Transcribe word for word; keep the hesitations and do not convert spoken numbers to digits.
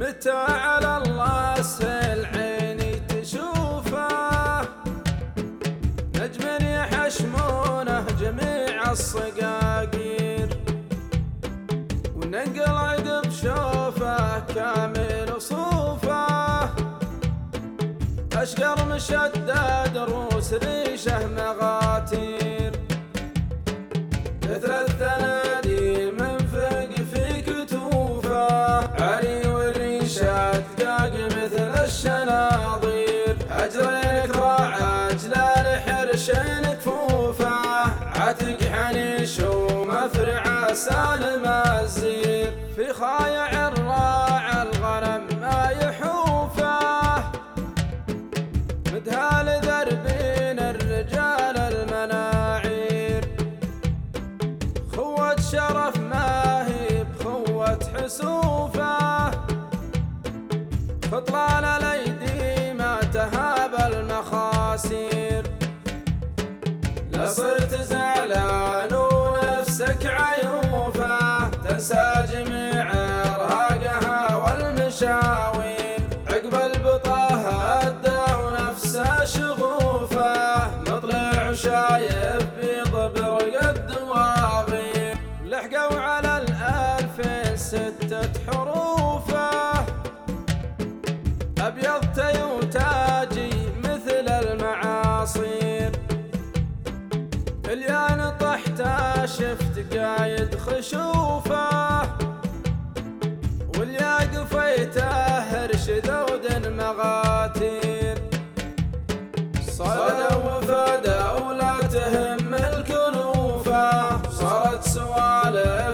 متى على الله سهل عيني تشوفه، نجم يحشمونه جميع الصقاقير، وننقل عقب شوفه كامل صوفه، أشقر مشدد روس ريشه مغاتير، مثل الثنادي منفق في كتوفه، عري والريشات داق مثل الشناظير، أجريك راعى جلال حرشين كفوفه، عتق حنيش ومفرع سالم الزير، في خايع الراعى الغنم ما يحوفه، مدهال دربين الرجال المناعير، خوة شرف ما هي بخوة حسوفه، خطلان الايدي ما تهاب المخاسير، لا صرت زعلان ونفسك عيوفه، تنسى جميع ارهاقها والمشاوير، عقب البطاها ادى ونفسه شغوفه، مطلع شايف بيض برق الدواغير، لحقوا على الالفين ستة حروفه، ابيض تيوتاجي مثل المعاصير، اليان طحته شفت قايد خشوفه، واليا قفيته هرش ذود مغاتير، صدى وفدى ولا تهم الكنوفه، صارت سوالف